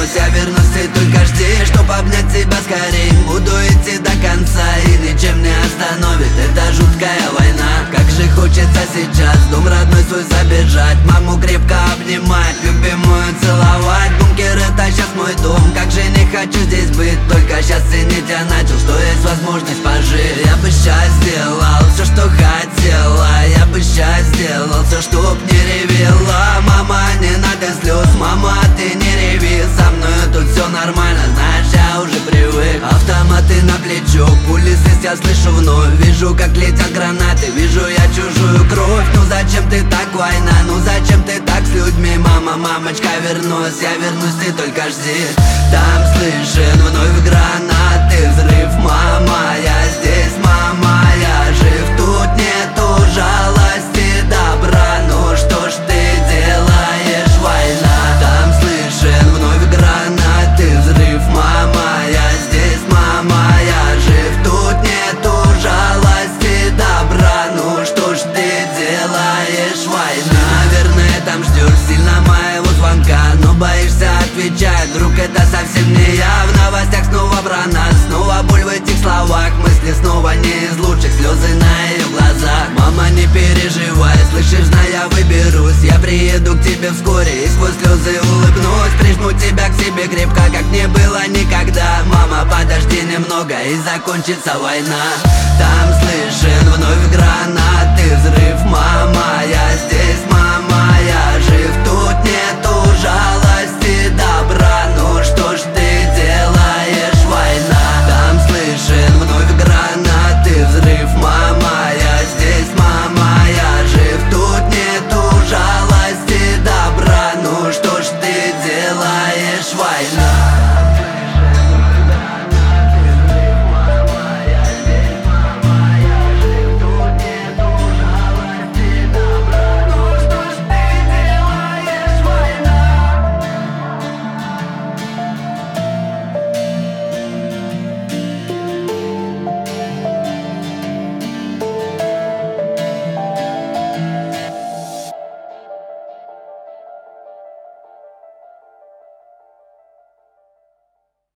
вернусь, я вернусь, ты только жди, чтоб обнять тебя скорей. Буду идти до конца и ничем не остановит эта жуткая война. Как же хочется сейчас в дом родной свой забежать, маму крепко обнимать, любимую целовать. Бункер — это сейчас мой дом, как же не хочу здесь быть. Только сейчас ценить я начал, что есть возможность пожить. Я бы сейчас сделал все, что хотела, я бы сейчас сделал все, чтоб не ревела. Мама, не надо слез, мама, ты не реви, со мной тут все нормально, знаешь, я уже привык. Автоматы на плечо, пули свист я слышу вновь. Вижу, как летят гранаты, вижу я чужую кровь. Ну зачем ты так, война, ну зачем ты так с людьми? Мама, мамочка, вернусь, я вернусь, ты только жди. Там слышен вновь гранаты, взрыв, мама, я здесь, мама, я жив. Тут нету жалости, добра, ну что ж ты делаешь, война? Там слышен вновь гранаты, взрыв, мама, я здесь, мама, я жив. Тут нету жалости, добра, ну что ж ты делаешь, война? Наверное, там ждешь сильно моего звонка, но боишься отвечать, вдруг это совсем не я. В новостях снова про нас, снова боль в этих словах. Мысли снова не из лучших, слезы на ее глазах. Мама, не переживай, слышишь, знай, я выберусь. Я приеду к тебе вскоре и сквозь слезы улыбнусь. Прижму тебя к себе крепко, как не было никогда. Мама, подожди немного и закончится война. Там слышен вновь гранаты, взрыв, мама, я здесь, мама.